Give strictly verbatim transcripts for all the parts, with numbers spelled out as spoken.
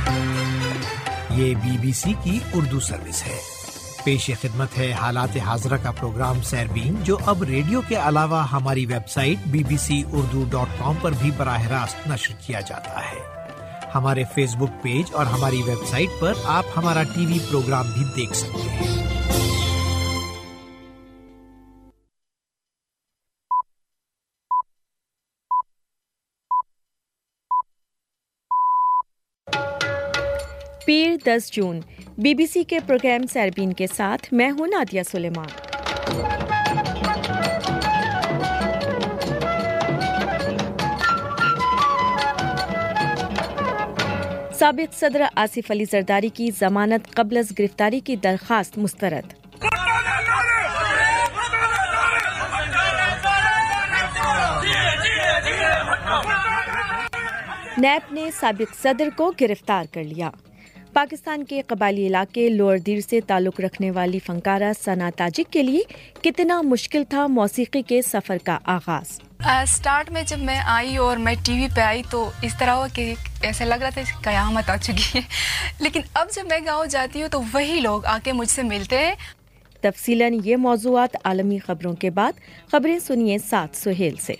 یہ B B سی کی Urdu service ہے۔ پیش خدمت ہے حالات حاضرہ کا پروگرام سیربین، جو اب ریڈیو کے علاوہ ہماری website B B C Urdu dot com پر بھی براہ راست نشر کیا جاتا ہے۔ ہمارے فیس بک پیج اور ہماری ویب سائٹ پر آپ ہمارا ٹی وی پروگرام بھی دیکھ سکتے ہیں۔ پیر دس جون بی بی سی کے پروگرام سیربین کے ساتھ میں ہوں نادیہ سلیمان۔ سابق صدر آصف علی زرداری کی ضمانت قبل از گرفتاری کی درخواست مسترد۔ نیب نے سابق صدر کو گرفتار کر لیا۔ پاکستان کے قبائلی علاقے لوئر دیر سے تعلق رکھنے والی فنکارہ ثنا تاجک کے لیے کتنا مشکل تھا موسیقی کے سفر کا آغاز؟ اسٹارٹ میں جب میں آئی اور میں ٹی وی پہ آئی تو اس طرح ہوا کہ ایسا لگ رہا تھا قیامت آ چکی ہے، لیکن اب جب میں گاؤں جاتی ہوں تو وہی لوگ آ کے مجھ سے ملتے ہیں۔ تفصیلاً یہ موضوعات عالمی خبروں کے بعد خبریں سنیے ساتھ سہیل سے۔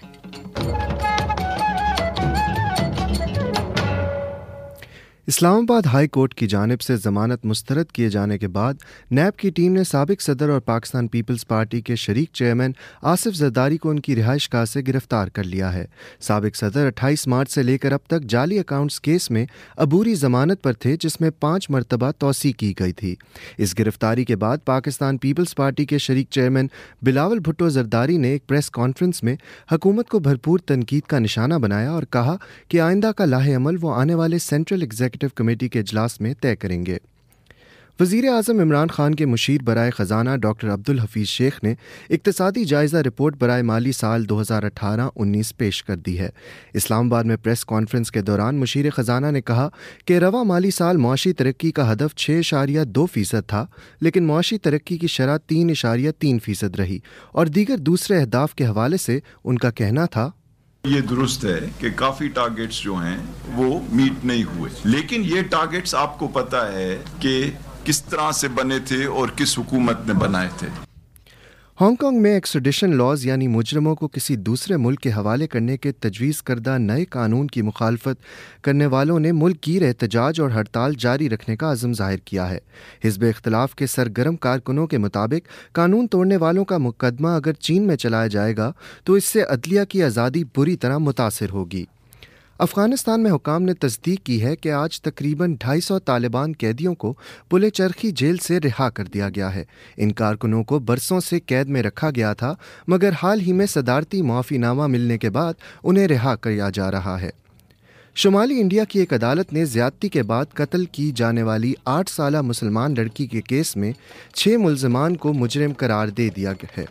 اسلام آباد ہائی کورٹ کی جانب سے ضمانت مسترد کیے جانے کے بعد نیب کی ٹیم نے سابق صدر اور پاکستان پیپلز پارٹی کے شریک چیئرمین آصف زرداری کو ان کی رہائش گاہ سے گرفتار کر لیا ہے۔ سابق صدر اٹھائیس مارچ سے لے کر اب تک جعلی اکاؤنٹس کیس میں عبوری ضمانت پر تھے، جس میں پانچ مرتبہ توسیع کی گئی تھی۔ اس گرفتاری کے بعد پاکستان پیپلز پارٹی کے شریک چیئرمین بلاول بھٹو زرداری نے ایک پریس کانفرنس میں حکومت کو بھرپور تنقید کا نشانہ بنایا اور کہا کہ آئندہ کا لاہ عمل وہ آنے والے سینٹرل ایگزیکٹو کمیٹی کے اجلاس میں طے کریں گے۔ وزیر اعظم عمران خان کے مشیر برائے خزانہ ڈاکٹر عبدالحفیظ شیخ نے اقتصادی جائزہ رپورٹ برائے مالی سال دو ہزار اٹھارہ انیس پیش کر دی ہے۔ اسلام آباد میں پریس کانفرنس کے دوران مشیر خزانہ نے کہا کہ رواں مالی سال معاشی ترقی کا ہدف چھ اشاریہ دو فیصد تھا، لیکن معاشی ترقی کی شرح تین اشاریہ تین فیصد رہی، اور دیگر دوسرے اہداف کے حوالے سے ان کا کہنا تھا یہ درست ہے کہ کافی ٹارگٹس جو ہیں وہ میٹ نہیں ہوئے، لیکن یہ ٹارگٹس آپ کو پتہ ہے کہ کس طرح سے بنے تھے اور کس حکومت نے بنائے تھے۔ ہانگ کانگ میں ایکسٹریڈیشن لاز یعنی مجرموں کو کسی دوسرے ملک کے حوالے کرنے کے تجویز کردہ نئے قانون کی مخالفت کرنے والوں نے ملک گیر احتجاج اور ہڑتال جاری رکھنے کا عزم ظاہر کیا ہے۔ حزب اختلاف کے سرگرم کارکنوں کے مطابق قانون توڑنے والوں کا مقدمہ اگر چین میں چلایا جائے گا تو اس سے عدلیہ کی آزادی بری طرح متاثر ہوگی۔ افغانستان میں حکام نے تصدیق کی ہے کہ آج تقریباً ڈھائی سو طالبان قیدیوں کو پل چرخی جیل سے رہا کر دیا گیا ہے۔ ان کارکنوں کو برسوں سے قید میں رکھا گیا تھا، مگر حال ہی میں صدارتی معافی نامہ ملنے کے بعد انہیں رہا کیا جا رہا ہے۔ شمالی انڈیا کی ایک عدالت نے زیادتی کے بعد قتل کی جانے والی آٹھ سالہ مسلمان لڑکی کے کیس میں چھ ملزمان کو مجرم قرار دے دیا ہے۔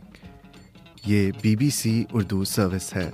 یہ B B C Urdu service ہے۔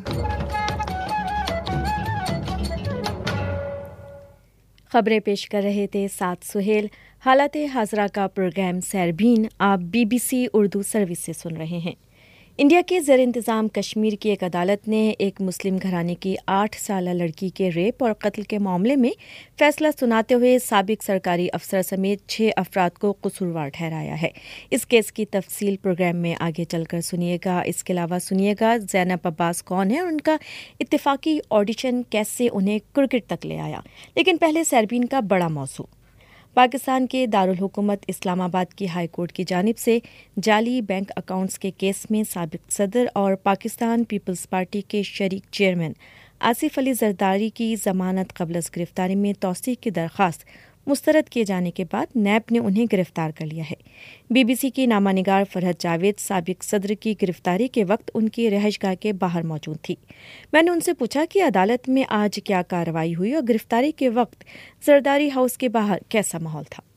خبریں پیش کر رہے تھے ساتھ سہیل۔ حالات حاضرہ کا پروگرام سیربین آپ B B C Urdu service سے سن رہے ہیں۔ انڈیا کے زیر انتظام کشمیر کی ایک عدالت نے ایک مسلم گھرانے کی آٹھ سالہ لڑکی کے ریپ اور قتل کے معاملے میں فیصلہ سناتے ہوئے سابق سرکاری افسر سمیت چھ افراد کو قصوروار ٹھہرایا ہے۔ اس کیس کی تفصیل پروگرام میں آگے چل کر سنیے گا۔ اس کے علاوہ سنیے گا زینب عباس کون ہے اور ان کا اتفاقی آڈیشن کیسے انہیں کرکٹ تک لے آیا۔ لیکن پہلے سیربین کا بڑا موضوع، پاکستان کے دارالحکومت اسلام آباد کی ہائی کورٹ کی جانب سے جعلی بینک اکاؤنٹس کے کیس میں سابق صدر اور پاکستان پیپلز پارٹی کے شریک چیئرمین آصف علی زرداری کی ضمانت قبل از گرفتاری میں توسیع کی درخواست مسترد کیے جانے کے بعد نیب نے انہیں گرفتار کر لیا ہے۔ بی بی سی کی نامہ نگار فرحت جاوید سابق صدر کی گرفتاری کے وقت ان کی رہائش گاہ کے باہر موجود تھی۔ میں نے ان سے پوچھا کہ عدالت میں آج کیا کارروائی ہوئی اور گرفتاری کے وقت زرداری ہاؤس کے باہر کیسا ماحول تھا۔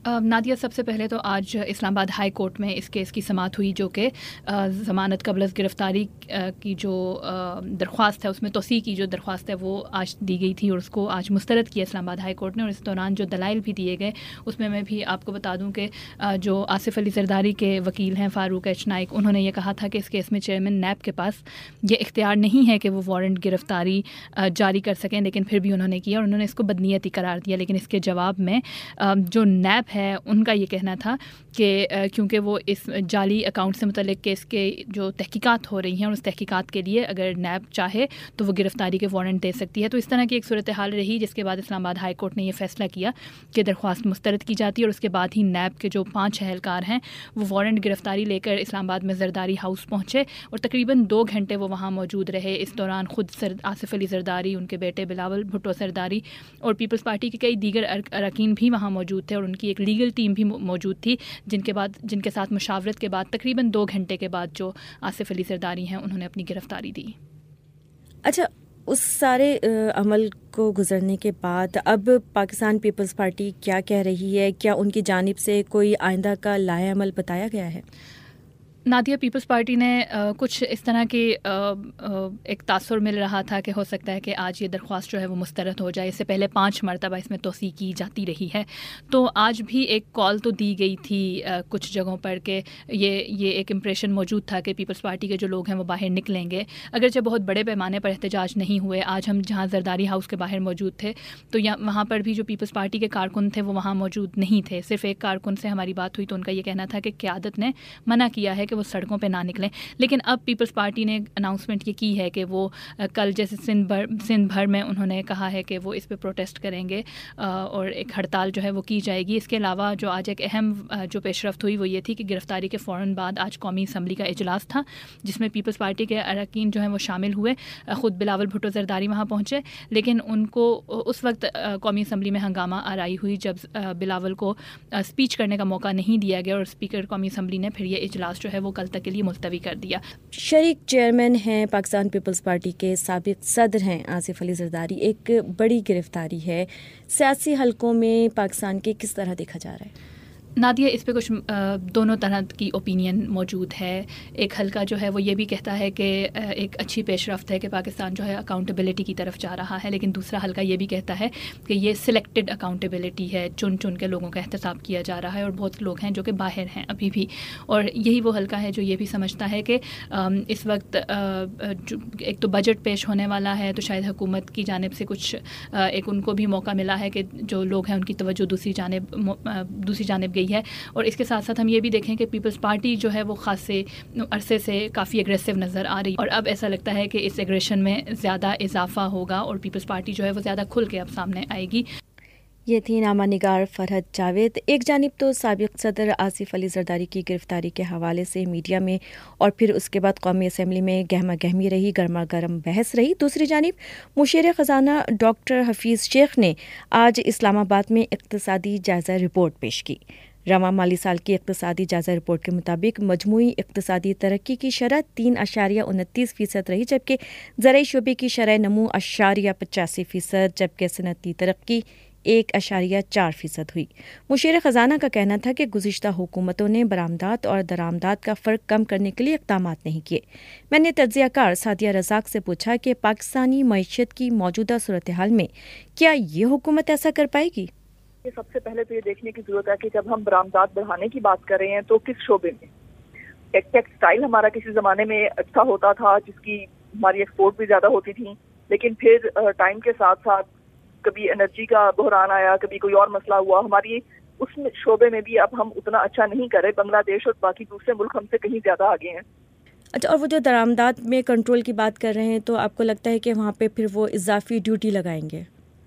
نادیہ، سب سے پہلے تو آج اسلام آباد ہائی کورٹ میں اس کیس کی سماعت ہوئی، جو کہ ضمانت قبل از گرفتاری کی جو درخواست ہے، اس میں توسیع کی جو درخواست ہے وہ آج دی گئی تھی، اور اس کو آج مسترد کیا اسلام آباد ہائی کورٹ نے. اور اس دوران جو دلائل بھی دیے گئے اس میں میں بھی آپ کو بتا دوں کہ جو آصف علی زرداری کے وکیل ہیں فاروق ایچ نائک، انہوں نے یہ کہا تھا کہ اس کیس میں چیئرمین نیب کے پاس یہ اختیار نہیں ہے کہ وہ وارنٹ گرفتاری جاری کر سکیں، لیکن پھر بھی انہوں نے کیا اور انہوں نے اس کو بدنیتی قرار دیا. لیکن اس کے جواب میں جو نیب ہے ان کا یہ کہنا تھا کہ کیونکہ وہ اس جعلی اکاؤنٹ سے متعلق کیس کے جو تحقیقات ہو رہی ہیں اور اس تحقیقات کے لیے اگر نیب چاہے تو وہ گرفتاری کے وارنٹ دے سکتی ہے. تو اس طرح کی ایک صورتحال رہی، جس کے بعد اسلام آباد ہائی کورٹ نے یہ فیصلہ کیا کہ درخواست مسترد کی جاتی ہے، اور اس کے بعد ہی نیب کے جو پانچ اہلکار ہیں وہ وارنٹ گرفتاری لے کر اسلام آباد میں زرداری ہاؤس پہنچے اور تقریباً دو گھنٹے وہ وہاں موجود رہے. اس دوران خود آصف علی زرداری، ان کے بیٹے بلاول بھٹو زرداری اور پیپلز پارٹی کے کئی دیگر اراکین بھی وہاں موجود تھے، اور ان کی ایک لیگل ٹیم بھی موجود تھی جن کے بعد جن کے ساتھ مشاورت کے بعد تقریباً دو گھنٹے کے بعد جو آصف علی زرداری ہیں انہوں نے اپنی گرفتاری دی. اچھا، اس سارے عمل کو گزرنے کے بعد اب پاکستان پیپلز پارٹی کیا کہہ رہی ہے؟ کیا ان کی جانب سے کوئی آئندہ کا لائحہ عمل بتایا گیا ہے؟ نادیہ، پیپلز پارٹی نے کچھ اس طرح کی ایک تاثر مل رہا تھا کہ ہو سکتا ہے کہ آج یہ درخواست جو ہے وہ مسترد ہو جائے. اس سے پہلے پانچ مرتبہ اس میں توسیع کی جاتی رہی ہے، تو آج بھی ایک کال تو دی گئی تھی کچھ جگہوں پر کہ یہ یہ ایک امپریشن موجود تھا کہ پیپلز پارٹی کے جو لوگ ہیں وہ باہر نکلیں گے، اگرچہ بہت بڑے پیمانے پر احتجاج نہیں ہوئے. آج ہم جہاں زرداری ہاؤس کے باہر موجود تھے تو وہاں پر بھی جو پیپلز پارٹی کے کارکن تھے وہ وہاں موجود نہیں تھے. صرف ایک کارکن سے ہماری بات ہوئی تو ان کا یہ کہنا تھا کہ قیادت نے منع کیا ہے کہ وہ سڑکوں پہ نہ نکلیں. لیکن اب پیپلز پارٹی نے اناؤنسمنٹ یہ کی ہے کہ وہ کل جیسے سندھ بھر سندھ بھر میں انہوں نے کہا ہے کہ وہ اس پہ پروٹیسٹ کریں گے اور ایک ہڑتال جو ہے وہ کی جائے گی. اس کے علاوہ جو آج ایک اہم جو پیش رفت ہوئی وہ یہ تھی کہ گرفتاری کے فوراً بعد آج قومی اسمبلی کا اجلاس تھا جس میں پیپلز پارٹی کے اراکین جو ہیں وہ شامل ہوئے. خود بلاول بھٹو زرداری وہاں پہنچے، لیکن ان کو اس وقت قومی اسمبلی میں ہنگامہ آرائی ہوئی جب بلاول کو اسپیچ کرنے کا موقع نہیں دیا گیا، اور اسپیکر قومی اسمبلی نے پھر یہ اجلاس جو ہے وہ کل تک کے لیے ملتوی کر دیا. شریک چیئرمین ہیں پاکستان پیپلز پارٹی کے سابق صدر ہیں آصف علی زرداری. ایک بڑی گرفتاری ہے، سیاسی حلقوں میں پاکستان کے کس طرح دیکھا جا رہا ہے؟ نادیہ، اس پہ کچھ دونوں طرح کی اوپینین موجود ہے. ایک حلقہ جو ہے وہ یہ بھی کہتا ہے کہ ایک اچھی پیش رفت ہے کہ پاکستان جو ہے اکاؤنٹیبلٹی کی طرف جا رہا ہے، لیکن دوسرا حلقہ یہ بھی کہتا ہے کہ یہ سلیکٹڈ اکاؤنٹیبلٹی ہے، چن چن کے لوگوں کا احتساب کیا جا رہا ہے، اور بہت لوگ ہیں جو کہ باہر ہیں ابھی بھی. اور یہی وہ حلقہ ہے جو یہ بھی سمجھتا ہے کہ اس وقت ایک تو بجٹ پیش ہونے والا ہے، تو شاید حکومت کی جانب سے کچھ ایک ان کو بھی موقع ملا ہے کہ جو لوگ ہیں ان کی توجہ دوسری جانب دوسری جانب گئی ہے. اور اس کے ساتھ ساتھ ہم یہ بھی دیکھیں کہ پیپلز پارٹی جو ہے وہ خاصے عرصے سے کافی اگریسو نظر آ رہی ہے، اور اب ایسا لگتا ہے کہ اس ایگریشن میں زیادہ اضافہ ہوگا اور پیپلز پارٹی جو ہے وہ زیادہ کھل کے اب سامنے آئے گی. یہ تھی نامہ نگار فرحت جاوید. ایک جانب تو سابق صدر آصف علی زرداری کی گرفتاری کے حوالے سے میڈیا میں اور پھر اس کے بعد قومی اسمبلی میں گہما گہمی رہی، گرما گرم بحث رہی. دوسری جانب مشیر خزانہ ڈاکٹر حفیظ شیخ نے آج اسلام آباد میں اقتصادی جائزہ رپورٹ پیش کی. رواں مالی سال کی اقتصادی جائزہ رپورٹ کے مطابق مجموعی اقتصادی ترقی کی شرح تین اشاریہ انتیس فیصد رہی، جبکہ زرعی شعبے کی شرح نمو اشاریہ پچاسی فیصد جبکہ صنعتی ترقی ایک اشاریہ چار فیصد ہوئی. مشیر خزانہ کا کہنا تھا کہ گزشتہ حکومتوں نے برآمدات اور درآمدات کا فرق کم کرنے کے لیے اقدامات نہیں کیے. میں نے تجزیہ کار سعدیہ رزاق سے پوچھا کہ پاکستانی معیشت کی موجودہ صورتحال میں کیا یہ حکومت ایسا کر پائے گی؟ سب سے پہلے تو یہ دیکھنے کی ضرورت ہے کہ جب ہم برآمدات بڑھانے کی بات کر رہے ہیں تو کس شعبے میں. ٹیکسٹائل ہمارا کسی زمانے میں اچھا ہوتا تھا جس کی ہماری ایکسپورٹ بھی زیادہ ہوتی تھی، لیکن پھر ٹائم کے ساتھ ساتھ کبھی انرجی کا بحران آیا، کبھی کوئی اور مسئلہ ہوا، ہماری اس شعبے میں بھی اب ہم اتنا اچھا نہیں کر رہے. بنگلہ دیش اور باقی دوسرے ملک ہم سے کہیں زیادہ آگے ہیں. اچھا، اور وہ جو درآمدات میں کنٹرول کی بات کر رہے ہیں تو آپ کو لگتا ہے کہ وہاں پہ پھر وہ اضافی ڈیوٹی لگائیں گے؟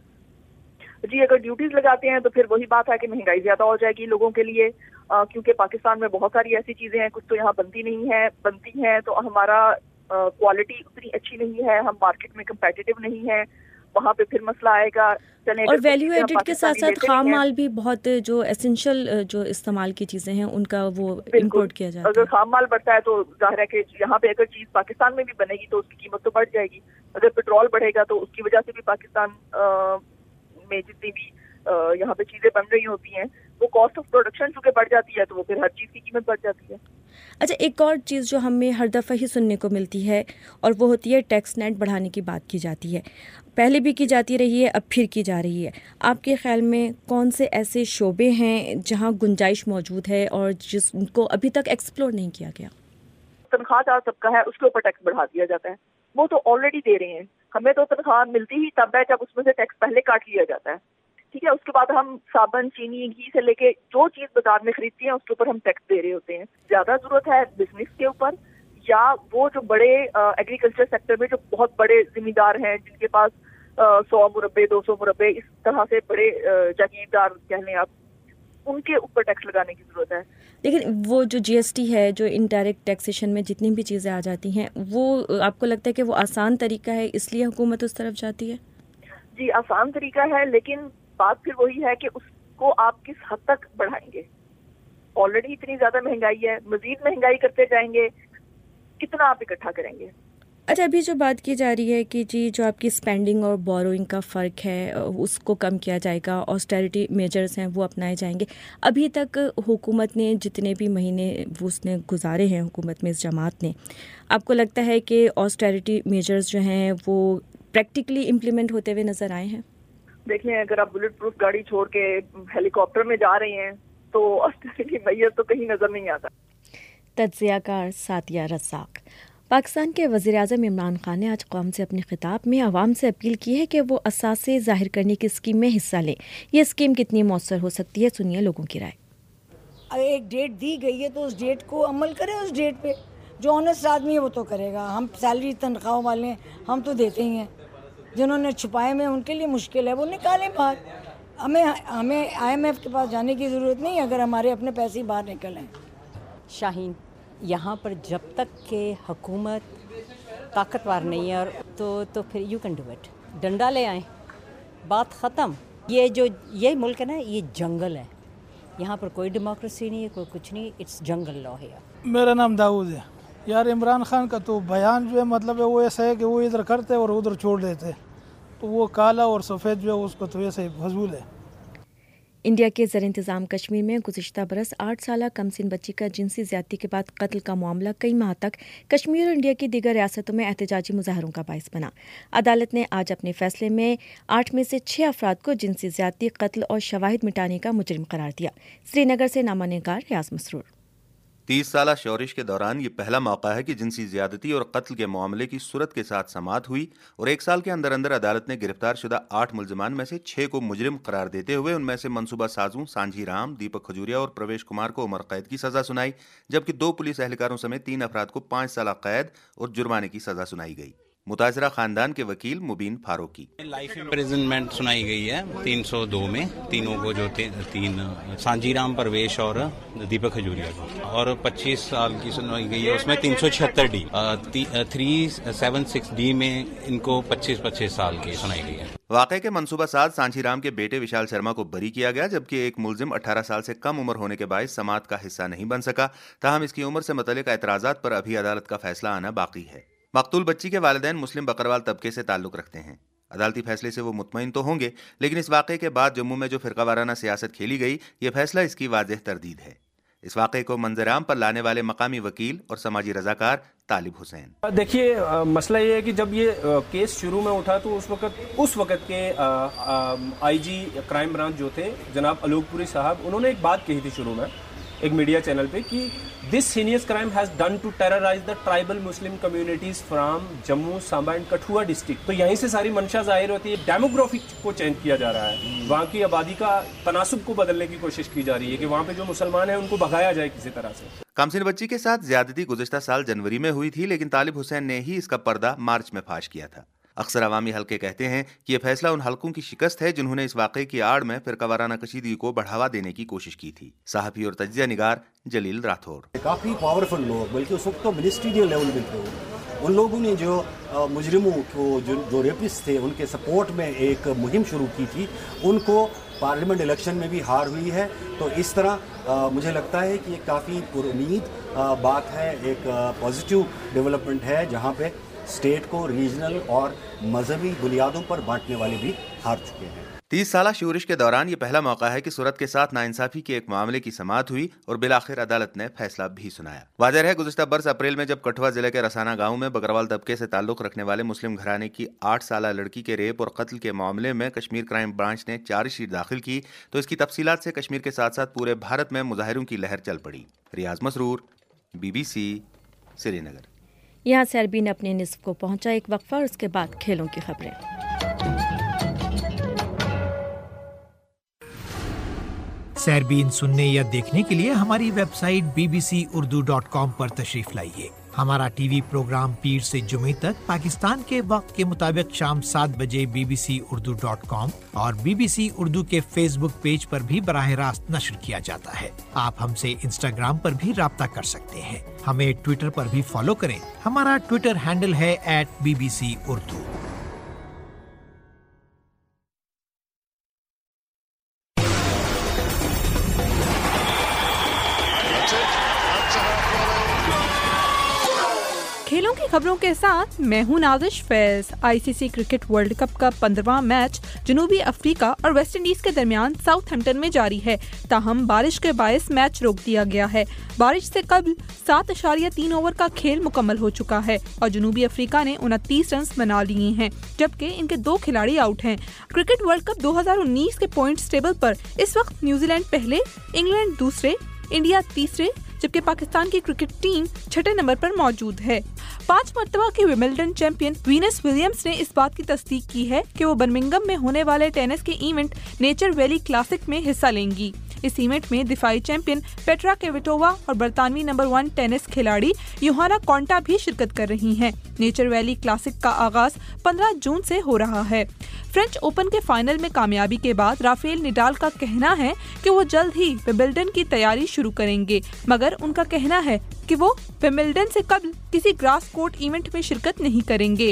جی، اگر ڈیوٹیز لگاتے ہیں تو پھر وہی بات ہے کہ مہنگائی زیادہ ہو جائے گی لوگوں کے لیے، کیونکہ پاکستان میں بہت ساری ایسی چیزیں ہیں کچھ تو یہاں بنتی نہیں ہے بنتی ہیں تو ہمارا کوالٹی اتنی اچھی نہیں ہے، ہم مارکیٹ میں کمپیٹیٹو نہیں ہے، وہاں پہ پھر مسئلہ آئے گا. اور ویلیو ایڈڈ کے ساتھ ساتھ خام مال بھی بہت جو ایسنشل جو استعمال کی چیزیں ہیں ان کا وہ امپورٹ کیا جاتا ہے. اگر خام مال بڑھتا ہے تو ظاہر ہے کہ یہاں پہ اگر چیز پاکستان میں بھی بنے گی تو اس کی قیمت تو بڑھ جائے گی. اگر پیٹرول بڑھے گا تو اس کی وجہ سے بھی پاکستان میں جتنی بھی یہاں پہ چیزیں بن رہی ہوتی ہیں وہ کاسٹ آف پروڈکشن چونکہ بڑھ جاتی ہے تو وہ پھر ہر چیز کی قیمت بڑھ جاتی ہے. اچھا، ایک اور چیز جو ہمیں ہر دفعہ ہی سننے کو ملتی ہے اور وہ ہوتی ہے ٹیکس نیٹ بڑھانے کی بات کی جاتی ہے. پہلے بھی کی جاتی رہی ہے، اب پھر کی جا رہی ہے. آپ کے خیال میں کون سے ایسے شعبے ہیں جہاں گنجائش موجود ہے اور جس کو ابھی تک ایکسپلور نہیں کیا گیا؟ تنخواہ دار طبقہ ہے، اس کے اوپر ٹیکس بڑھا دیا جاتا ہے. وہ تو آلریڈی دے رہے ہیں. ہمیں تو تنخواہ ملتی ہی تب ہے جب اس میں سے ٹیکس پہلے کاٹ لیا جاتا ہے. ٹھیک ہے، اس کے بعد ہم صابن، چینی، گھی سے لے کے جو چیز بازار میں خریدتی ہیں اس کے اوپر ہم ٹیکس دے رہے ہوتے ہیں. زیادہ ضرورت ہے بزنس کے اوپر یا وہ جو بڑے ایگریکلچر سیکٹر میں جو بہت بڑے ذمہ دار ہیں جن کے پاس سو مربے دو سو مربے اس طرح سے بڑے جاگیردار کہہ لیں آپ، ان کے اوپر ٹیکس لگانے کی ضرورت ہے. لیکن وہ جو جی ایس ٹی ہے، جو انڈائریکٹ ٹیکسیشن میں جتنی بھی چیزیں آ جاتی ہیں، وہ آپ کو لگتا ہے کہ وہ آسان طریقہ ہے اس لیے حکومت اس طرف جاتی ہے؟ جی آسان طریقہ ہے، لیکن بات پھر وہی ہے کہ اس کو آپ کس حد تک بڑھائیں گے. آلریڈی اتنی زیادہ مہنگائی ہے، مزید مہنگائی کرتے جائیں گے، کتنا آپ اکٹھا کریں گے؟ اچھا، ابھی جو بات کی جا رہی ہے کہ جی جو آپ کی اسپینڈنگ اور بوروئنگ کا فرق ہے اس کو کم کیا جائے گا، آسٹیرٹی میجرز ہیں وہ اپنائے جائیں گے. ابھی تک حکومت نے جتنے بھی مہینے وہ اس نے گزارے ہیں، حکومت میں اس جماعت نے، آپ کو لگتا ہے کہ آسٹیرٹی میجرز جو ہیں وہ پریکٹیکلی امپلیمنٹ ہوتے ہوئے نظر آئے ہیں؟ دیکھیں، اگر آپ بلٹ پروف گاڑی چھوڑ کے ہیلی کاپٹر میں جا رہے ہیں تو آسٹیرٹی میجر تو کہیں نظر نہیں آتا. تجزیہ کار سعدیہ رزاق. پاکستان کے وزیر اعظم عمران خان نے آج قوم سے اپنے خطاب میں عوام سے اپیل کی ہے کہ وہ اثاثے ظاہر کرنے کی اسکیم میں حصہ لیں. یہ اسکیم کتنی مؤثر ہو سکتی ہے، سنیے لوگوں کی رائے. ایک ڈیٹ دی گئی ہے تو اس ڈیٹ کو عمل کریں. اس ڈیٹ پہ جو آنیسٹ آدمی ہے وہ تو کرے گا. ہم سیلری تنخواہ والے ہیں، ہم تو دیتے ہی ہیں. جنہوں نے چھپائے میں ان کے لیے مشکل ہے، وہ نکالیں باہر. ہمیں ہمیں آئی ایم ایف کے پاس جانے کی ضرورت نہیں اگر ہمارے اپنے پیسے باہر نکلیں. شاہین، یہاں پر جب تک کہ حکومت طاقتور نہیں ہے اور تو تو پھر یو کین ڈو اٹ. ڈنڈا لے آئیں، بات ختم. یہ جو یہ ملک ہے نا، یہ جنگل ہے. یہاں پر کوئی ڈیموکریسی نہیں ہے، کوئی کچھ نہیں. اٹس جنگل لا ہے. میرا نام داؤد ہے. یار عمران خان کا تو بیان جو ہے مطلب ہے وہ ایسا ہے کہ وہ ادھر کرتے اور ادھر چھوڑ دیتے، تو وہ کالا اور سفید جو ہے اس کو تو ایسے ہی فضول ہے. انڈیا کے زیر انتظام کشمیر میں گزشتہ برس آٹھ سالہ کمسن بچی کا جنسی زیادتی کے بعد قتل کا معاملہ کئی ماہ تک کشمیر اور انڈیا کی دیگر ریاستوں میں احتجاجی مظاہروں کا باعث بنا. عدالت نے آج اپنے فیصلے میں آٹھ میں سے چھ افراد کو جنسی زیادتی، قتل اور شواہد مٹانے کا مجرم قرار دیا. سری نگر سے نامہ نگار ریاض مسرور. تیس سالہ شورش کے دوران یہ پہلا موقع ہے کہ جنسی زیادتی اور قتل کے معاملے کی صورت کے ساتھ سماعت ہوئی اور ایک سال کے اندر اندر عدالت نے گرفتار شدہ آٹھ ملزمان میں سے چھ کو مجرم قرار دیتے ہوئے ان میں سے منصوبہ سازوں سانجھی رام، دیپک کھجوریا اور پرویش کمار کو عمر قید کی سزا سنائی، جبکہ دو پولیس اہلکاروں سمیت تین افراد کو پانچ سالہ قید اور جرمانے کی سزا سنائی گئی. متاثرہ خاندان کے وکیل مبین فاروقی. لائف امپریزنمنٹ سنائی گئی ہے تین سو دو میں تینوں کو، جو تین سانجھی رام، پرویش اور دیپک کھجوریا کو، اور پچیس سال کی سنائی گئی ہے اس میں تین سو چھہتر D three seven six D میں ان کو پچیس پچیس سال کی سنائی گئی ہے. واقعے کے منصوبہ ساز سانچھی رام کے بیٹے وشال شرما کو بری کیا گیا، جبکہ ایک ملزم اٹھارہ سال سے کم عمر ہونے کے باعث سماعت کا حصہ نہیں بن سکا. تاہم اس کی عمر سے متعلق اعتراضات پر ابھی عدالت کا فیصلہ آنا باقی ہے. مقتول بچی کے والدین مسلم بکروال طبقے سے تعلق رکھتے ہیں. عدالتی فیصلے سے وہ مطمئن تو ہوں گے، لیکن اس واقعے کے بعد جموں میں جو فرقہ وارانہ سیاست کھیلی گئی، یہ فیصلہ اس کی واضح تردید ہے. اس واقعے کو منظر عام پر لانے والے مقامی وکیل اور سماجی رضاکار طالب حسین. دیکھیے، مسئلہ یہ ہے کہ جب یہ کیس شروع میں اٹھا تو اس وقت اس وقت کے آئی جی کرائم برانچ جو تھے جناب الوک پوری صاحب، انہوں نے ایک بات کہی تھی شروع میں ایک میڈیا چینل پہ کہ this heinous crime has done to terrorize the tribal Muslim communities from Jammu, Samba and Kathua district. تو یہیں سے ساری منشا ظاہر ہوتی ہے. ڈیموگرافک کو چینج کیا جا رہا ہے، وہاں کی آبادی کا تناسب کو بدلنے کی کوشش کی جا رہی ہے کہ وہاں پہ جو مسلمان ہیں ان کو بھگایا جائے کسی طرح سے. کمسن بچی کے ساتھ زیادتی گزشتہ سال جنوری میں ہوئی تھی، لیکن طالب حسین نے ہی اس کا پردہ مارچ میں فاش کیا تھا. اکثر عوامی حلقے کہتے ہیں کہ یہ فیصلہ ان حلقوں کی شکست ہے جنہوں نے اس واقعے کی آڑ میں فرقہ وارانہ کشیدگی کو بڑھاوا دینے کی کوشش کی تھی. صحافی اور تجزیہ نگار جلیل راتھور. کافی پاورفل لوگ، بلکہ اس وقت تو منسٹریل لیول پہ تھے، ان لوگوں نے جو مجرموں کو، جو ریپسٹ تھے، ان کے سپورٹ میں ایک مہم شروع کی تھی. ان کو پارلیمنٹ الیکشن میں بھی ہار ہوئی ہے. تو اس طرح مجھے لگتا ہے کہ یہ کافی پر امید بات ہے، ایک پازیٹیو ڈیولپمنٹ ہے جہاں پہ اسٹیٹ کو ریجنل اور مذہبی بنیادوں پر بانٹنے والے بھی ہار چکے ہیں. تیس سالہ شورش کے دوران یہ پہلا موقع ہے کہ سورت کے ساتھ ناانصافی کے ایک معاملے کی سماعت ہوئی اور بالآخر عدالت نے فیصلہ بھی سنایا۔ واضح ہے گزشتہ برس اپریل میں جب کٹھوا ضلع کے رسانہ گاؤں میں بکروال طبقے سے تعلق رکھنے والے مسلم گھرانے کی آٹھ سالہ لڑکی کے ریپ اور قتل کے معاملے میں کشمیر کرائم برانچ نے چارج شیٹ داخل کی تو اس کی تفصیلات سے کشمیر کے ساتھ ساتھ پورے بھارت میں مظاہروں کی لہر چل پڑی۔ Riaz Masroor, B B C, Srinagar. یہاں سیربین اپنے نصف کو پہنچا، ایک وقفہ اور اس کے بعد کھیلوں کی خبریں۔ سیربین سننے یا دیکھنے کے لیے ہماری website B B C Urdu dot com پر تشریف لائیے۔ ہمارا ٹی وی پروگرام پیر سے جمعے تک پاکستان کے وقت کے مطابق شام سات بجے B B C Urdu dot com اور بی بی سی اردو کے فیس بک پیج پر بھی براہ راست نشر کیا جاتا ہے۔ آپ ہم سے انسٹاگرام پر بھی رابطہ کر سکتے ہیں۔ ہمیں ٹویٹر پر بھی فالو کریں، ہمارا ٹویٹر ہینڈل ہے at B B C Urdu. کھیلوں کی خبروں کے ساتھ میں ہوں Nazish Faiz. I C C cricket World Cup کا پندرہواں میچ جنوبی افریقہ اور ویسٹ انڈیز کے درمیان ساؤتھ ہیمپٹن میں جاری ہے، تاہم بارش کے باعث میچ روک دیا گیا ہے۔ بارش سے قبل سات اشاریہ تین اوور کا کھیل مکمل ہو چکا ہے اور جنوبی افریقہ نے انتیس رنز بنا لیے ہیں، جبکہ ان کے دو کھلاڑی آؤٹ ہیں۔ کرکٹ ورلڈ کپ دو ہزار انیس کے پوائنٹس ٹیبل پر اس وقت نیوزی لینڈ پہلے، انگلینڈ دوسرے، انڈیا تیسرے، جبکہ پاکستان کی کرکٹ ٹیم چھٹے نمبر پر موجود ہے۔ پانچ مرتبہ کی ومبلڈن چیمپئن وینس ولیمز نے اس بات کی تصدیق کی ہے کہ وہ برمنگھم میں ہونے والے ٹینس کے ایونٹ نیچر ویلی کلاسک میں حصہ لیں گی۔ اس ایونٹ میں دفاعی چیمپئن پیٹرا کیویٹووا اور برطانوی نمبر ون ٹینس کھلاڑی یوہانا کونٹا بھی شرکت کر رہی ہیں۔ نیچر ویلی کلاسک کا آغاز پندرہ جون سے ہو رہا ہے۔ فرینچ اوپن کے فائنل میں کامیابی کے بعد رافیل نڈال کا کہنا ہے کہ وہ جلد ہی ومبلڈن کی تیاری شروع کریں گے، مگر ان کا کہنا ہے کہ وہ ومبلڈن سے قبل کسی گراس کورٹ ایونٹ میں شرکت نہیں کریں گے۔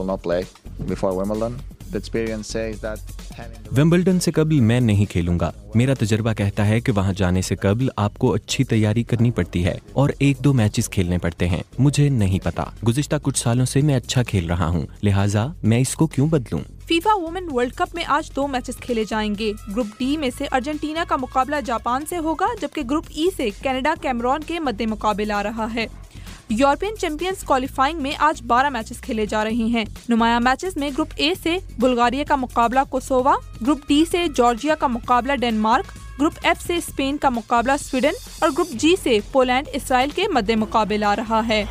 ومبلڈن سے قبل میں نہیں کھیلوں گا۔ میرا تجربہ کہتا ہے کہ وہاں جانے سے قبل آپ کو اچھی تیاری کرنی پڑتی ہے اور ایک دو میچز کھیلنے پڑتے ہیں۔ مجھے نہیں پتا، گزشتہ کچھ سالوں سے میں اچھا کھیل رہا ہوں، لہٰذا میں اس کو کیوں بدلوں۔ فیفا وومن ورلڈ کپ میں آج دو میچز کھیلے جائیں گے۔ گروپ ڈی میں سے ارجنٹینا کا مقابلہ جاپان سے ہوگا، جبکہ گروپ ای سے کینیڈا کیمرون کے مد مقابل آ رہا ہے۔ یورپین چیمپئنز کوالیفائنگ میں آج بارہ میچز کھیلے جا رہے ہیں۔ نمایاں میچز میں گروپ اے سے بلغاریہ کا مقابلہ کوسووا، گروپ ڈی سے جارجیا کا مقابلہ ڈنمارک، گروپ ایف سے اسپین کا مقابلہ سویڈن اور گروپ جی سے پولینڈ اسرائیل کے مد مقابل آ رہا ہے۔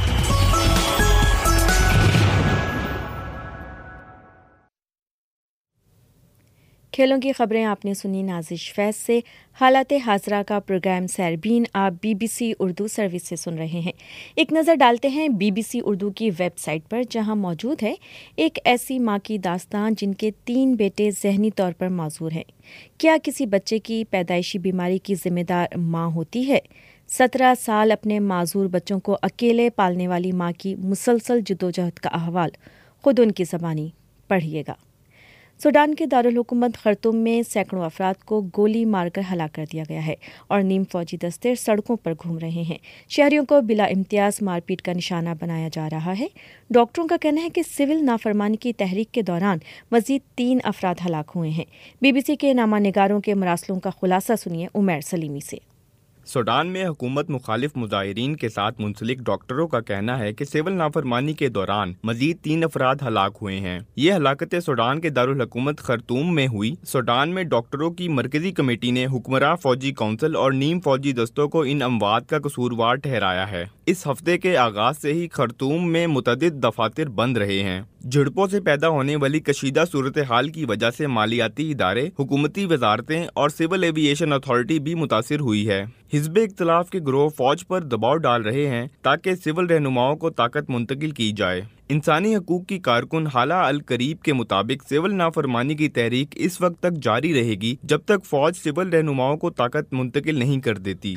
کھیلوں کی خبریں آپ نے سنی نازش فیض سے۔ حالات حاضرہ کا پروگرام سیربین آپ B B C Urdu service سے سن رہے ہیں۔ ایک نظر ڈالتے ہیں بی بی سی اردو کی ویب سائٹ پر، جہاں موجود ہے ایک ایسی ماں کی داستان جن کے تین بیٹے ذہنی طور پر معذور ہیں۔ کیا کسی بچے کی پیدائشی بیماری کی ذمہ دار ماں ہوتی ہے؟ سترہ سال اپنے معذور بچوں کو اکیلے پالنے والی ماں کی مسلسل جدوجہد کا احوال خود ان کی زبانی پڑھیے گا۔ سوڈان کے دارالحکومت خرطوم میں سینکڑوں افراد کو گولی مار کر ہلاک کر دیا گیا ہے اور نیم فوجی دستے سڑکوں پر گھوم رہے ہیں۔ شہریوں کو بلا امتیاز مار پیٹ کا نشانہ بنایا جا رہا ہے۔ ڈاکٹروں کا کہنا ہے کہ سول نافرمانی کی تحریک کے دوران مزید تین افراد ہلاک ہوئے ہیں۔ بی بی سی کے نامہ نگاروں کے مراسلوں کا خلاصہ سنیے عمیر سلیمی سے۔ سوڈان میں حکومت مخالف مظاہرین کے ساتھ منسلک ڈاکٹروں کا کہنا ہے کہ سول نافرمانی کے دوران مزید تین افراد ہلاک ہوئے ہیں۔ یہ ہلاکتیں سوڈان کے دارالحکومت خرطوم میں ہوئی۔ سوڈان میں ڈاکٹروں کی مرکزی کمیٹی نے حکمراں فوجی کونسل اور نیم فوجی دستوں کو ان اموات کا قصوروار ٹھہرایا ہے۔ اس ہفتے کے آغاز سے ہی خرطوم میں متعدد دفاتر بند رہے ہیں۔ جھڑپوں سے پیدا ہونے والی کشیدہ صورتحال کی وجہ سے مالیاتی ادارے، حکومتی وزارتیں اور سول ایوی ایشن اتھارٹی بھی متاثر ہوئی ہے۔ حزب اختلاف کے گروہ فوج پر دباؤ ڈال رہے ہیں تاکہ سول رہنماؤں کو طاقت منتقل کی جائے۔ انسانی حقوق کی کارکن حالہ القریب کے مطابق سول نافرمانی کی تحریک اس وقت تک جاری رہے گی جب تک فوج سول رہنماؤں کو طاقت منتقل نہیں کر دیتی۔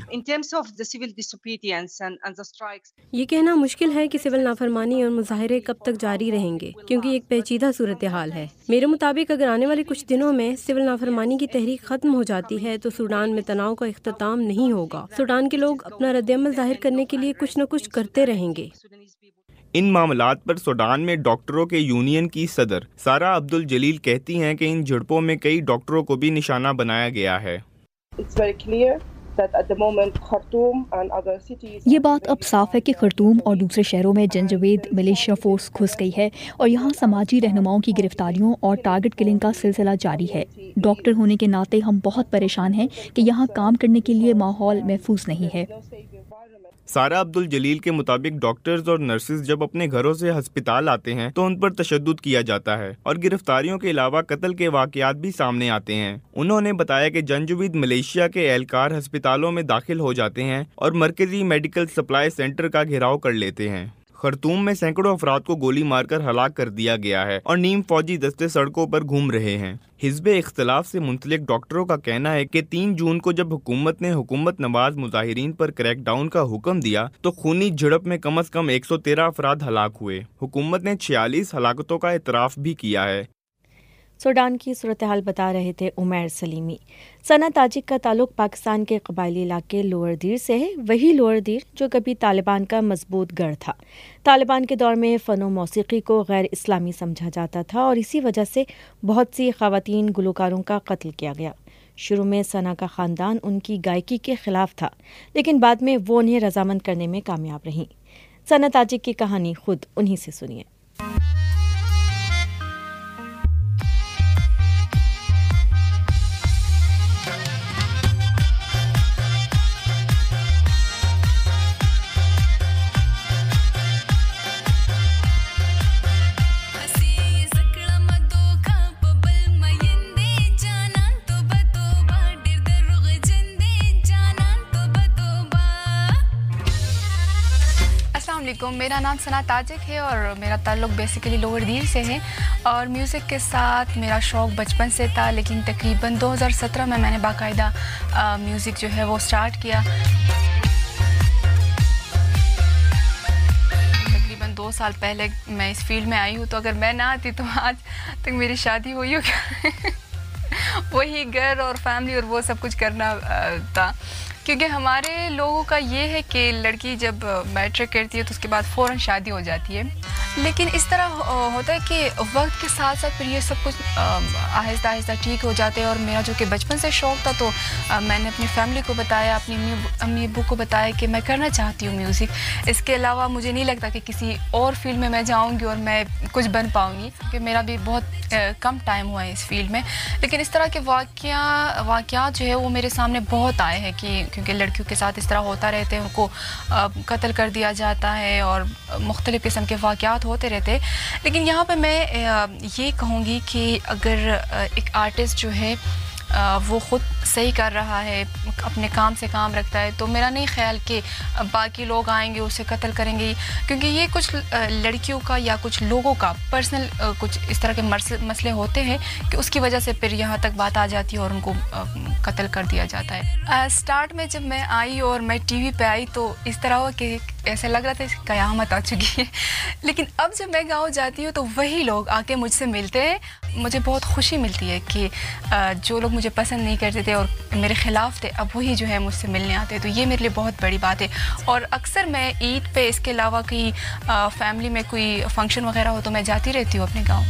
یہ کہنا مشکل ہے کہ سول نافرمانی اور مظاہرے کب تک جاری رہیں گے، کیونکہ ایک پیچیدہ صورتحال ہے۔ میرے مطابق اگر آنے والے کچھ دنوں میں سول نافرمانی کی تحریک ختم ہو جاتی ہے تو سوڈان میں تناؤ کا اختتام نہیں ہوگا۔ سوڈان کے لوگ اپنا رد عمل ظاہر کرنے کے لیے کچھ نہ کچھ کرتے رہیں گے۔ ان معاملات پر سوڈان میں ڈاکٹروں کے یونین کی صدر سارہ عبد الجلیل کہتی ہیں کہ ان جھڑپوں میں کئی ڈاکٹروں کو بھی نشانہ بنایا گیا ہے۔ یہ بات اب صاف ہے کہ خرطوم اور دوسرے شہروں میں جنجوید ملیشیا فورس گھس گئی ہے اور یہاں سماجی رہنماؤں کی گرفتاریوں اور ٹارگٹ کلنگ کا سلسلہ جاری ہے۔ ڈاکٹر ہونے کے ناطے ہم بہت پریشان ہیں کہ یہاں کام کرنے کے لیے ماحول محفوظ نہیں ہے۔ سارہ عبد الجلیل کے مطابق ڈاکٹرز اور نرسز جب اپنے گھروں سے ہسپتال آتے ہیں تو ان پر تشدد کیا جاتا ہے اور گرفتاریوں کے علاوہ قتل کے واقعات بھی سامنے آتے ہیں۔ انہوں نے بتایا کہ جنجوید ملیشیا کے اہلکار ہسپتالوں میں داخل ہو جاتے ہیں اور مرکزی میڈیکل سپلائی سینٹر کا گھیراؤ کر لیتے ہیں۔ خرطوم میں سینکڑوں افراد کو گولی مار کر ہلاک کر دیا گیا ہے اور نیم فوجی دستے سڑکوں پر گھوم رہے ہیں۔ حزب اختلاف سے منسلک ڈاکٹروں کا کہنا ہے کہ تین جون کو جب حکومت نے حکومت نواز مظاہرین پر کریک ڈاؤن کا حکم دیا تو خونی جھڑپ میں کم از کم ایک سو تیرہ افراد ہلاک ہوئے۔ حکومت نے چھیالیس ہلاکتوں کا اعتراف بھی کیا ہے۔ سوڈان کی صورتحال بتا رہے تھے عمیر سلیمی۔ ثنا تاجک کا تعلق پاکستان کے قبائلی علاقے لوور دیر سے ہے، وہی لوور دیر جو کبھی طالبان کا مضبوط گڑھ تھا۔ طالبان کے دور میں فن و موسیقی کو غیر اسلامی سمجھا جاتا تھا اور اسی وجہ سے بہت سی خواتین گلوکاروں کا قتل کیا گیا۔ شروع میں ثنا کا خاندان ان کی گائیکی کے خلاف تھا، لیکن بعد میں وہ انہیں رضامند کرنے میں کامیاب رہیں۔ ثنا تاجک کی کہانی خود انہی سے سنیے۔ میرا نام ثنا تاجک ہے اور میرا تعلق بیسیکلی لوور دیر سے ہے اور میوزک کے ساتھ میرا شوق بچپن سے تھا، لیکن تقریباً دو ہزار سترہ میں میں نے باقاعدہ میوزک جو ہے وہ سٹارٹ کیا۔ تقریباً دو سال پہلے میں اس فیلڈ میں آئی ہوں، تو اگر میں نہ آتی تو آج تک میری شادی ہوئی ہو وہی گھر اور فیملی اور وہ سب کچھ کرنا تھا، کیونکہ ہمارے لوگوں کا یہ ہے کہ لڑکی جب میٹرک کرتی ہے تو اس کے بعد فوراً شادی ہو جاتی ہے، لیکن اس طرح ہوتا ہے کہ وقت کے ساتھ ساتھ پھر یہ سب کچھ آہستہ آہستہ ٹھیک ہو جاتے ہیں۔ اور میرا جو کہ بچپن سے شوق تھا تو میں نے اپنی فیملی کو بتایا، اپنی امی ابو کو بتایا کہ میں کرنا چاہتی ہوں میوزک۔ اس کے علاوہ مجھے نہیں لگتا کہ کسی اور فیلڈ میں میں جاؤں گی اور میں کچھ بن پاؤں گی، کیونکہ میرا بھی بہت کم ٹائم ہوا ہے اس فیلڈ میں، لیکن اس طرح کے واقعہ واقعات جو ہے وہ میرے سامنے بہت آئے ہیں کہ کیونکہ لڑکیوں کے ساتھ اس طرح ہوتا رہتے ہیں، ان کو قتل کر دیا جاتا ہے اور مختلف قسم کے واقعات ہوتے رہتے۔ لیکن یہاں پہ میں یہ کہوں گی کہ اگر ایک آرٹسٹ جو ہے وہ خود صحیح کر رہا ہے، اپنے کام سے کام رکھتا ہے، تو میرا نہیں خیال کہ باقی لوگ آئیں گے اسے قتل کریں گے، کیونکہ یہ کچھ لڑکیوں کا یا کچھ لوگوں کا پرسنل کچھ اس طرح کے مسئلے ہوتے ہیں کہ اس کی وجہ سے پھر یہاں تک بات آ جاتی ہے اور ان کو قتل کر دیا جاتا ہے۔ اسٹارٹ میں جب میں آئی اور میں ٹی وی پہ آئی تو اس طرح ہوا کہ ایسا لگ رہا تھا قیامت آ چکی ہے، لیکن اب جب میں گاؤں جاتی ہوں تو وہی لوگ آ کے مجھ سے ملتے ہیں، مجھے بہت خوشی ملتی ہے کہ جو لوگ مجھے پسند نہیں کرتے تھے اور میرے خلاف تھے اب وہی جو ہے مجھ سے ملنے آتے، تو یہ میرے لیے بہت بڑی بات ہے۔ اور اکثر میں عید پہ اس کے علاوہ کوئی فیملی میں کوئی فنکشن وغیرہ ہو تو میں جاتی رہتی ہوں اپنے گاؤں۔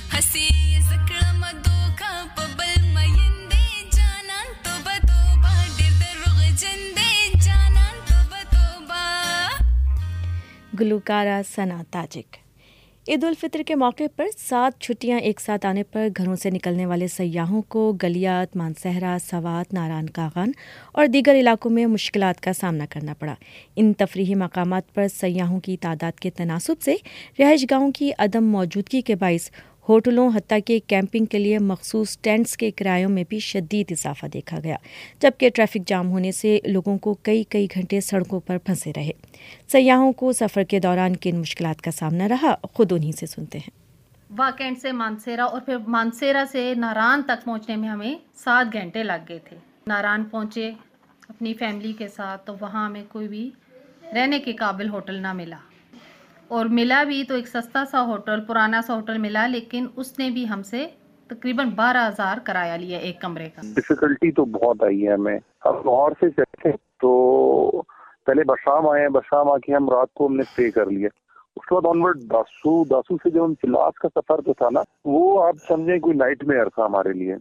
گلوکارہ ثنا تاجک۔ عید الفطر کے موقع پر سات چھٹیاں ایک ساتھ آنے پر گھروں سے نکلنے والے سیاحوں کو گلیات، مانسہرہ، سوات، ناران کاغان اور دیگر علاقوں میں مشکلات کا سامنا کرنا پڑا۔ ان تفریحی مقامات پر سیاحوں کی تعداد کے تناسب سے رہائش گاہوں کی عدم موجودگی کے باعث ہوٹلوں حتیٰ کہ کیمپنگ کے لیے مخصوص ٹینٹس کے کرایوں میں بھی شدید اضافہ دیکھا گیا، جبکہ ٹریفک جام ہونے سے لوگوں کو کئی کئی گھنٹے سڑکوں پر پھنسے رہے۔ سیاحوں کو سفر کے دوران کن مشکلات کا سامنا رہا، خود انہی سے سنتے ہیں۔ واکینڈ سے مانسیرہ اور پھر مانسیرہ سے ناران تک پہنچنے میں ہمیں سات گھنٹے لگ گئے تھے۔ ناران پہنچے اپنی فیملی کے ساتھ تو وہاں ہمیں کوئی بھی رہنے کے قابل ہوٹل نہ ملا، اور ملا بھی تو ایک سستا سا ہوٹل، پرانا سا ہوٹل ملا، لیکن اس نے بھی ہم سے تقریباً بارہ ہزار کرایہ لیا ایک کمرے کا۔ ڈیفیکلٹی تو بہت آئی ہے ہمیں۔ ہم لاہور سے چلے تو پہلے بشام آئے ہیں، بشام آ کے ہم رات کو ہم نے اسٹے کر لیا، اس کے بعد آنورڈ داسو داسو سے جو چلاس کا سفر جو تھا نا وہ آپ سمجھیں کوئی نائٹ میئر تھا ہمارے لیے.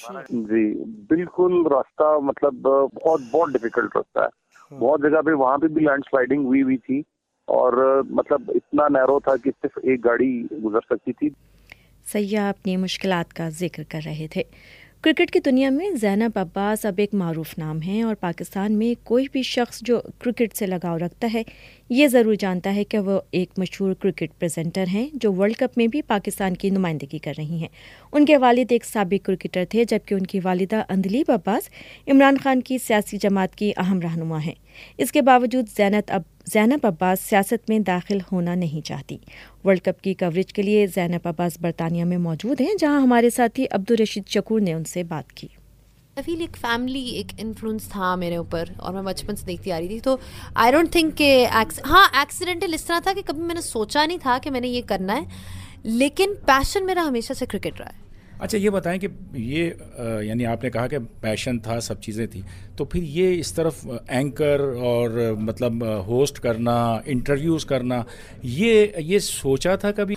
جی بالکل راستہ مطلب بہت بہت ڈیفیکلٹ راستہ ہے. بہت جگہ پہ وہاں پہ بھی لینڈ سلائڈنگ ہوئی ہوئی تھی اور مطلب اتنا نیرو تھا کہ صرف ایک گاڑی گزر سکتی تھی. سیاح اپنی مشکلات کا ذکر کر رہے تھے. کرکٹ کی دنیا میں زینب عباس اب ایک معروف نام ہیں اور پاکستان میں کوئی بھی شخص جو کرکٹ سے لگاؤ رکھتا ہے یہ ضرور جانتا ہے کہ وہ ایک مشہور کرکٹ پریزنٹر ہیں جو ورلڈ کپ میں بھی پاکستان کی نمائندگی کر رہی ہیں. ان کے والد ایک سابق کرکٹر تھے جبکہ ان کی والدہ اندلیب عباس عمران خان کی سیاسی جماعت کی اہم رہنما ہیں. اس کے باوجود زینب اب زینب عباس سیاست میں داخل ہونا نہیں چاہتی. ورلڈ کپ کی کوریج کے لیے زینب عباس برطانیہ میں موجود ہیں جہاں ہمارے ساتھی عبدالرشید شکور نے ان سے بات کی. آئی فیل ایک فیملی ایک انفلوئنس تھا میرے اوپر اور میں بچپن سے دیکھتی آ رہی تھی. تو آئی ڈونٹ تھنک کہ ہاں ایکسیڈنٹل اس طرح تھا کہ کبھی میں نے سوچا نہیں تھا کہ میں نے یہ کرنا ہے, لیکن پیشن میرا ہمیشہ سے کرکٹ رہا ہے. اچھا یہ بتائیں کہ یہ یعنی آپ نے کہا کہ پیشن تھا, سب چیزیں تھیں, تو پھر یہ اس طرف اینکر اور مطلب ہوسٹ کرنا, انٹرویوز کرنا, یہ یہ سوچا تھا کبھی؟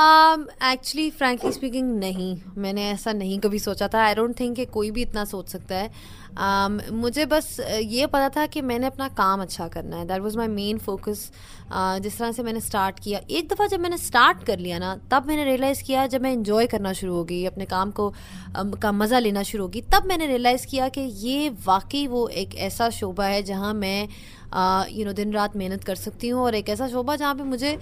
ایکچولی فرینکلی اسپیکنگ نہیں, میں نے ایسا نہیں کبھی سوچا تھا. آئی ڈونٹ تھنک کہ کوئی بھی اتنا سوچ سکتا ہے. um, مجھے بس یہ پتا تھا کہ میں نے اپنا کام اچھا کرنا ہے. That was my main focus. جس طرح سے میں نے اسٹارٹ کیا, ایک دفعہ جب میں نے اسٹارٹ کر لیا نا تب میں نے ریئلائز کیا, جب میں انجوائے کرنا شروع ہو گئی, اپنے کام کو کا مزہ لینا شروع ہو گئی, تب میں نے ریئلائز کیا کہ یہ واقعی وہ ایک ایسا شعبہ ہے جہاں میں یو نو دن رات محنت کر سکتی ہوں, اور ایک ایسا شعبہ جہاں پہ مجھے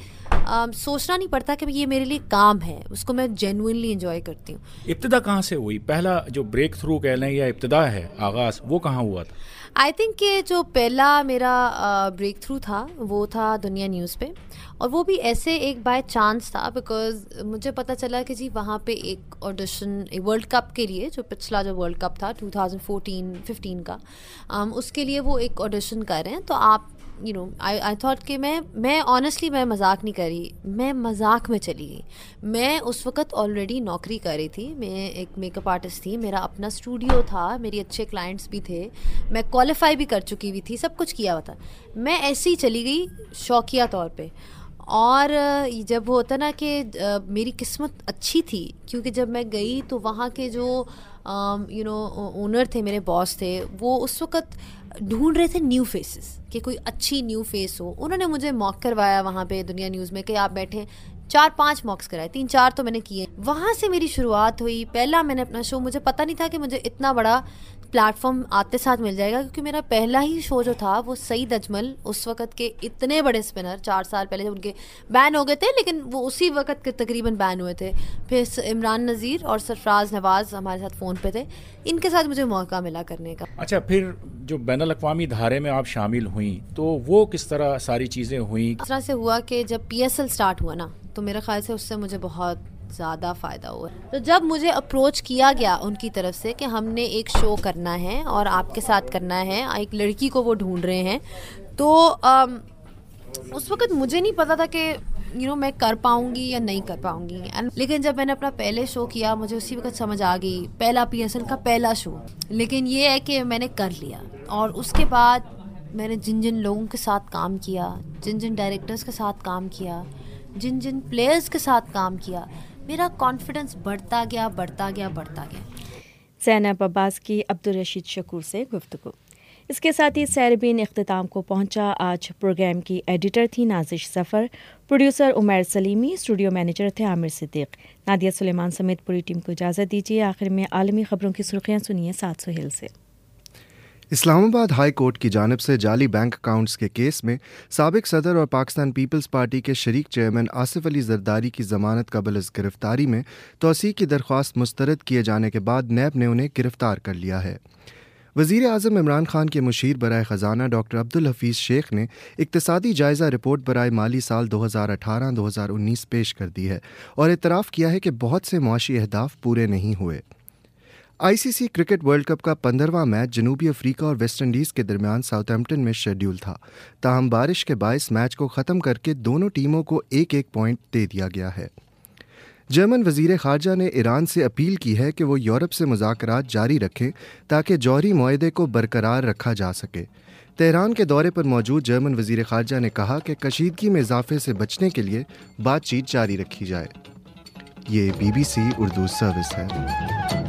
سوچنا نہیں پڑتا کہ یہ میرے لیے کام ہے, اس کو میں جینوئنلی انجوائے کرتی ہوں. ابتدا کہاں سے ہوئی؟ پہلا جو بریک تھرو کہہ لیں یا ابتدا ہے, آغاز, وہ کہاں ہوا تھا؟ آئی تھنک کہ جو پہلا میرا بریک تھرو تھا وہ تھا دنیا نیوز پہ, اور وہ بھی ایسے ایک بائی چانس تھا بیکاز مجھے پتہ چلا کہ جی وہاں پہ ایک آڈیشن ورلڈ کپ کے لیے, جو پچھلا جو ورلڈ کپ تھا ٹو تھاؤزنڈ فورٹین ففٹین کا, اس کے لیے وہ ایک آڈیشن کر رہے ہیں. تو آپ you know I I thought کہ میں میں آنیسٹلی میں مذاق نہیں کر رہی, میں مذاق میں چلی گئی. میں اس وقت آلریڈی نوکری کر رہی تھی, میں ایک میک اپ آرٹسٹ تھی, میرا اپنا اسٹوڈیو تھا, میری اچھے کلائنٹس بھی تھے, میں کوالیفائی بھی کر چکی ہوئی تھی, سب کچھ کیا ہوا تھا. میں ایسے ہی چلی گئی شوقیہ طور پہ. اور جب وہ ہوتا نا کہ میری قسمت اچھی تھی, کیونکہ جب میں گئی تو وہاں کے جو یو نو اونر تھے, میرے باس تھے, وہ اس وقت ڈھونڈ رہے تھے نیو فیسز, کہ کوئی اچھی نیو فیس ہو. انہوں نے مجھے موک کروایا وہاں پہ دنیا نیوز میں کہ آپ بیٹھیں, چار پانچ موکس کرائے, تین چار تو میں نے کیے. وہاں سے میری شروعات ہوئی. پہلا میں نے اپنا شو, مجھے پتہ نہیں تھا کہ مجھے اتنا بڑا پلیٹ فارم آتے ساتھ مل جائے گا, کیونکہ میرا پہلا ہی شو جو تھا وہ سعید اجمل, اس وقت کے اتنے بڑے اسپنر, چار سال پہلے ان کے بین ہو گئے تھے لیکن وہ اسی وقت کے تقریباً بین ہوئے تھے. پھر عمران نذیر اور سرفراز نواز ہمارے ساتھ فون پہ تھے, ان کے ساتھ مجھے موقع ملا کرنے کا. اچھا پھر جو بین الاقوامی دھارے میں آپ شامل ہوئیں تو وہ کس طرح ساری چیزیں ہوئیں؟ اس طرح سے ہوا کہ جب پی ایس ایل اسٹارٹ ہوا نا تو میرے خیال سے اس سے مجھے بہت زیادہ فائدہ ہوا. تو جب مجھے اپروچ کیا گیا ان کی طرف سے کہ ہم نے ایک شو کرنا ہے اور آپ کے ساتھ کرنا ہے, ایک لڑکی کو وہ ڈھونڈ رہے ہیں, تو اس وقت مجھے نہیں پتا تھا کہ یو نو میں کر پاؤں گی یا نہیں کر پاؤں گی. لیکن جب میں نے اپنا پہلے شو کیا مجھے اسی وقت سمجھ آ گئی, پہلا پی ایس ایل کا پہلا شو, لیکن یہ ہے کہ میں نے کر لیا. اور اس کے بعد میں نے جن جن لوگوں کے ساتھ کام کیا, جن جن ڈائریکٹرز کے ساتھ کام کیا, جن جن پلیئرز کے ساتھ کام کیا, میرا کانفیڈنس بڑھتا گیا بڑھتا گیا بڑھتا گیا. زینب عباس کی عبدالرشید شکور سے گفتگو. اس کے ساتھ ہی سیربین اختتام کو پہنچا. آج پروگرام کی ایڈیٹر تھی Nazish Zafar, producer Umair Salimi, studio manager تھے عامر صدیق. نادیہ سلیمان سمیت پوری ٹیم کو اجازت دیجیے. آخر میں عالمی خبروں کی سرخیاں سنیے سات سہیل سے. اسلام آباد ہائی کورٹ کی جانب سے جعلی بینک اکاؤنٹس کے کیس میں سابق صدر اور پاکستان پیپلز پارٹی کے شریک چیئرمین آصف علی زرداری کی ضمانت قبل از گرفتاری میں توسیع کی درخواست مسترد کیے جانے کے بعد نیب نے انہیں گرفتار کر لیا ہے. وزیر اعظم عمران خان کے مشیر برائے خزانہ ڈاکٹر عبدالحفیظ شیخ نے اقتصادی جائزہ رپورٹ برائے مالی سال دو ہزار اٹھارہ دو ہزار انیس پیش کر دی ہے اور اعتراف کیا ہے کہ بہت سے معاشی اہداف پورے نہیں ہوئے. I C C cricket World Cup کا پندرہواں میچ جنوبی افریقہ اور ویسٹ انڈیز کے درمیان ساؤتھ ہیمپٹن میں شیڈیول تھا, تاہم بارش کے باعث میچ کو ختم کر کے دونوں ٹیموں کو ایک ایک پوائنٹ دے دیا گیا ہے. جرمن وزیر خارجہ نے ایران سے اپیل کی ہے کہ وہ یورپ سے مذاکرات جاری رکھیں تاکہ جوہری معاہدے کو برقرار رکھا جا سکے. تہران کے دورے پر موجود جرمن وزیر خارجہ نے کہا کہ کشیدگی میں اضافے سے بچنے کے لیے بات چیت جاری رکھی جائے۔ یہ B B C Urdu service ہے۔